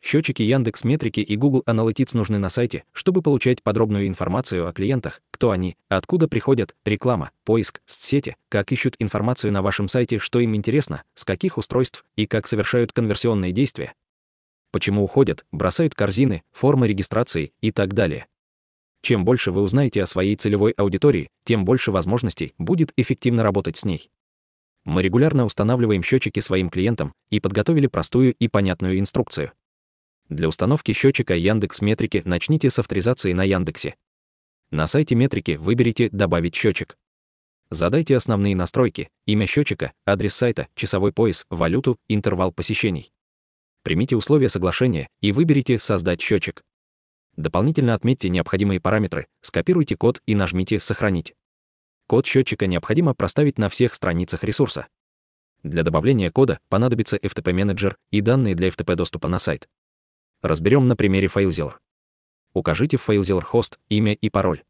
Счетчики Яндекс.Метрики и Google Analytics нужны на сайте, чтобы получать подробную информацию о клиентах, кто они, откуда приходят, реклама, поиск, соцсети, как ищут информацию на вашем сайте, что им интересно, с каких устройств и как совершают конверсионные действия. Почему уходят, бросают корзины, формы регистрации и так далее. Чем больше вы узнаете о своей целевой аудитории, тем больше возможностей будет эффективно работать с ней. Мы регулярно устанавливаем счетчики своим клиентам и подготовили простую и понятную инструкцию. Для установки счетчика Яндекс.Метрики начните с авторизации на Яндексе. На сайте Метрики выберите «Добавить счетчик». Задайте основные настройки: имя счетчика, адрес сайта, часовой пояс, валюту, интервал посещений. Примите условия соглашения и выберите «Создать счетчик». Дополнительно отметьте необходимые параметры, скопируйте код и нажмите «Сохранить». Код счетчика необходимо проставить на всех страницах ресурса. Для добавления кода понадобится FTP-менеджер и данные для FTP-доступа на сайт. Разберем на примере FileZilla. Укажите в FileZilla хост, имя и пароль.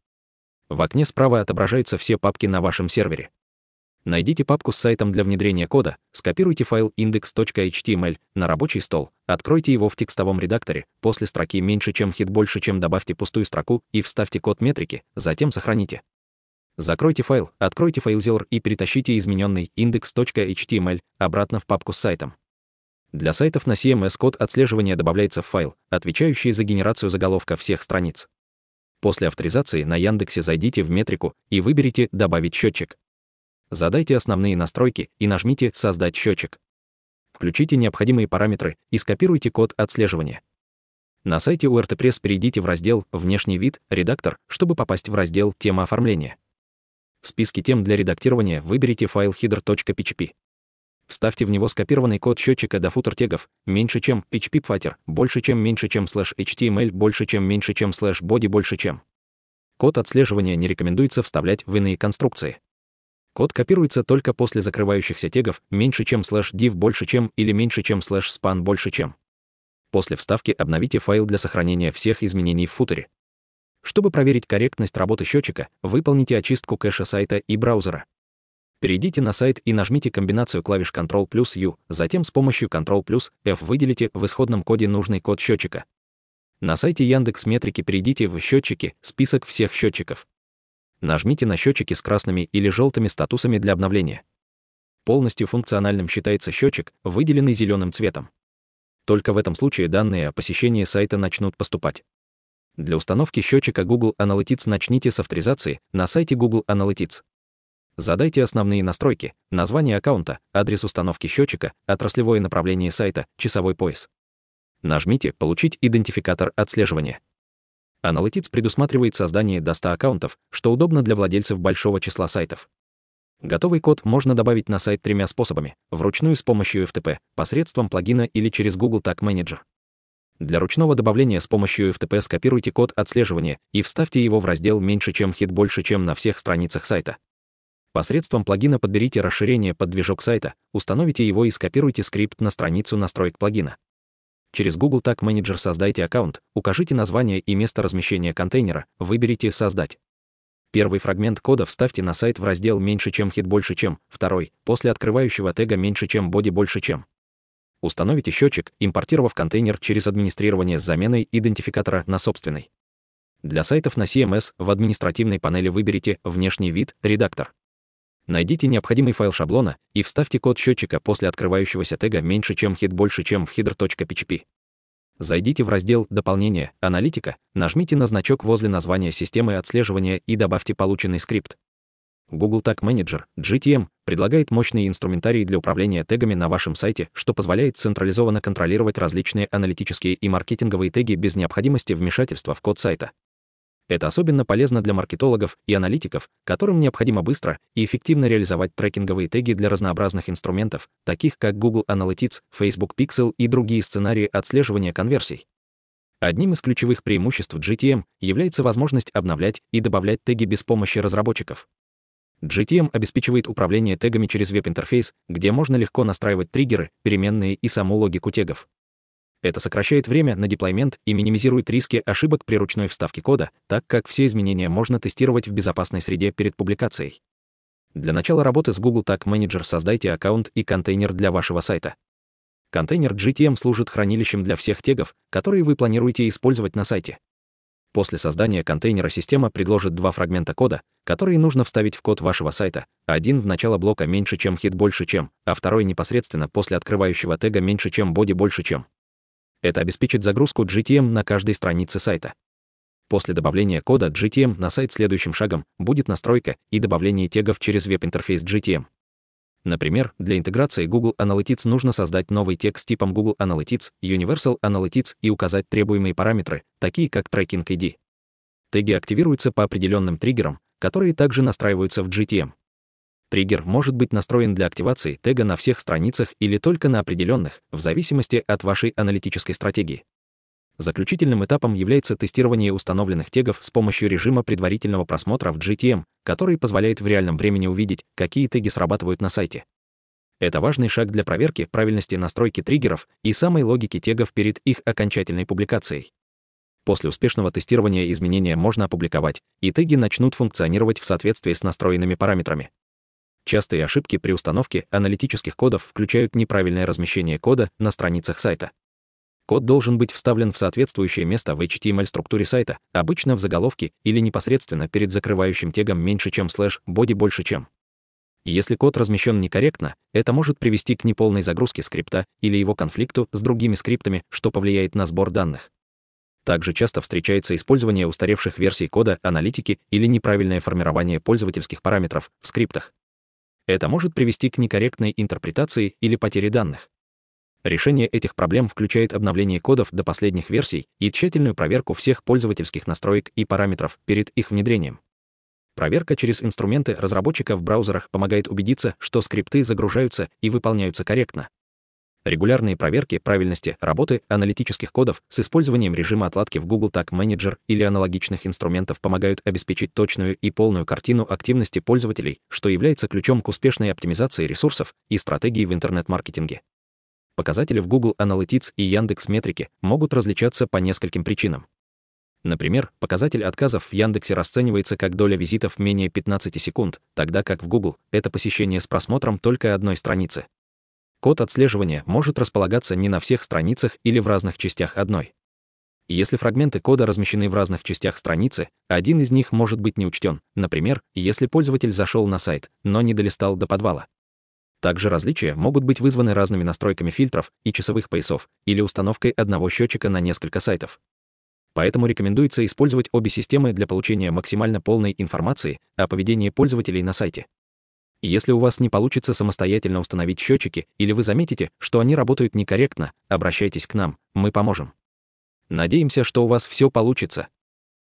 В окне справа отображаются все папки на вашем сервере. Найдите папку с сайтом для внедрения кода, скопируйте файл index.html на рабочий стол, откройте его в текстовом редакторе, после строки «меньше чем хит больше чем» добавьте пустую строку и вставьте код метрики, затем сохраните. Закройте файл, откройте FileZilla и перетащите измененный index.html обратно в папку с сайтом. Для сайтов на CMS код отслеживания добавляется в файл, отвечающий за генерацию заголовка всех страниц. После авторизации на Яндексе зайдите в метрику и выберите «Добавить счетчик». Задайте основные настройки и нажмите «Создать счетчик». Включите необходимые параметры и скопируйте код отслеживания. На сайте URTPress перейдите в раздел «Внешний вид», «Редактор», чтобы попасть в раздел «Тема оформления». В списке тем для редактирования выберите файл header.php. Вставьте в него скопированный код счетчика до футер-тегов меньше чем php-фатер, больше чем меньше чем /html, больше чем меньше чем /body, больше чем. Код отслеживания не рекомендуется вставлять в иные конструкции. Код копируется только после закрывающихся тегов меньше чем /div, больше чем или меньше чем /span, больше чем. После вставки обновите файл для сохранения всех изменений в футере. Чтобы проверить корректность работы счетчика, выполните очистку кэша сайта и браузера. Перейдите на сайт и нажмите комбинацию клавиш Ctrl+U, затем с помощью Ctrl+F выделите в исходном коде нужный код счетчика. На сайте Яндекс.Метрики перейдите в «Счетчики», список всех счетчиков. Нажмите на счетчики с красными или желтыми статусами для обновления. Полностью функциональным считается счетчик, выделенный зеленым цветом. Только в этом случае данные о посещении сайта начнут поступать. Для установки счетчика Google Analytics начните с авторизации на сайте Google Analytics. Задайте основные настройки: название аккаунта, адрес установки счетчика, отраслевое направление сайта, часовой пояс. Нажмите «Получить идентификатор отслеживания». Analytics предусматривает создание до 100 аккаунтов, что удобно для владельцев большого числа сайтов. Готовый код можно добавить на сайт тремя способами: вручную с помощью FTP, посредством плагина или через Google Tag Manager. Для ручного добавления с помощью FTP скопируйте код отслеживания и вставьте его в раздел «Меньше чем хит больше чем» на всех страницах сайта. Посредством плагина подберите расширение под движок сайта, установите его и скопируйте скрипт на страницу настроек плагина. Через Google Tag Manager создайте аккаунт, укажите название и место размещения контейнера, выберите «Создать». Первый фрагмент кода вставьте на сайт в раздел «Меньше чем хит больше чем», второй — после открывающего тега «Меньше чем body больше чем». Установите счетчик, импортировав контейнер через администрирование с заменой идентификатора на собственный. Для сайтов на CMS в административной панели выберите «Внешний вид», «Редактор». Найдите необходимый файл шаблона и вставьте код счетчика после открывающегося тега «Меньше чем хит больше чем» в header.php. Зайдите в раздел «Дополнение», «Аналитика», нажмите на значок возле названия системы отслеживания и добавьте полученный скрипт. Google Tag Manager, GTM, предлагает мощный инструментарий для управления тегами на вашем сайте, что позволяет централизованно контролировать различные аналитические и маркетинговые теги без необходимости вмешательства в код сайта. Это особенно полезно для маркетологов и аналитиков, которым необходимо быстро и эффективно реализовать трекинговые теги для разнообразных инструментов, таких как Google Analytics, Facebook Pixel и другие сценарии отслеживания конверсий. Одним из ключевых преимуществ GTM является возможность обновлять и добавлять теги без помощи разработчиков. GTM обеспечивает управление тегами через веб-интерфейс, где можно легко настраивать триггеры, переменные и саму логику тегов. Это сокращает время на деплоймент и минимизирует риски ошибок при ручной вставке кода, так как все изменения можно тестировать в безопасной среде перед публикацией. Для начала работы с Google Tag Manager создайте аккаунт и контейнер для вашего сайта. Контейнер GTM служит хранилищем для всех тегов, которые вы планируете использовать на сайте. После создания контейнера система предложит два фрагмента кода, которые нужно вставить в код вашего сайта. Один в начало блока меньше, чем hit больше, чем, а второй непосредственно после открывающего тега меньше, чем body больше, чем. Это обеспечит загрузку GTM на каждой странице сайта. После добавления кода GTM на сайт следующим шагом будет настройка и добавление тегов через веб-интерфейс GTM. Например, для интеграции Google Analytics нужно создать новый тег с типом Google Analytics, Universal Analytics и указать требуемые параметры, такие как Tracking ID. Теги активируются по определенным триггерам, которые также настраиваются в GTM. Триггер может быть настроен для активации тега на всех страницах или только на определенных, в зависимости от вашей аналитической стратегии. Заключительным этапом является тестирование установленных тегов с помощью режима предварительного просмотра в GTM, который позволяет в реальном времени увидеть, какие теги срабатывают на сайте. Это важный шаг для проверки правильности настройки триггеров и самой логики тегов перед их окончательной публикацией. После успешного тестирования изменения можно опубликовать, и теги начнут функционировать в соответствии с настроенными параметрами. Частые ошибки при установке аналитических кодов включают неправильное размещение кода на страницах сайта. Код должен быть вставлен в соответствующее место в HTML-структуре сайта, обычно в заголовке или непосредственно перед закрывающим тегом меньше, чем /body больше, чем. Если код размещен некорректно, это может привести к неполной загрузке скрипта или его конфликту с другими скриптами, что повлияет на сбор данных. Также часто встречается использование устаревших версий кода аналитики или неправильное формирование пользовательских параметров в скриптах. Это может привести к некорректной интерпретации или потере данных. Решение этих проблем включает обновление кодов до последних версий и тщательную проверку всех пользовательских настроек и параметров перед их внедрением. Проверка через инструменты разработчика в браузерах помогает убедиться, что скрипты загружаются и выполняются корректно. Регулярные проверки правильности работы аналитических кодов с использованием режима отладки в Google Tag Manager или аналогичных инструментов помогают обеспечить точную и полную картину активности пользователей, что является ключом к успешной оптимизации ресурсов и стратегии в интернет-маркетинге. Показатели в Google Analytics и Яндекс.Метрике могут различаться по нескольким причинам. Например, показатель отказов в Яндексе расценивается как доля визитов менее 15 секунд, тогда как в Google это посещение с просмотром только одной страницы. Код отслеживания может располагаться не на всех страницах или в разных частях одной. Если фрагменты кода размещены в разных частях страницы, один из них может быть не учтен, например, если пользователь зашел на сайт, но не долистал до подвала. Также различия могут быть вызваны разными настройками фильтров и часовых поясов или установкой одного счетчика на несколько сайтов. Поэтому рекомендуется использовать обе системы для получения максимально полной информации о поведении пользователей на сайте. Если у вас не получится самостоятельно установить счетчики или вы заметите, что они работают некорректно, обращайтесь к нам, мы поможем. Надеемся, что у вас все получится.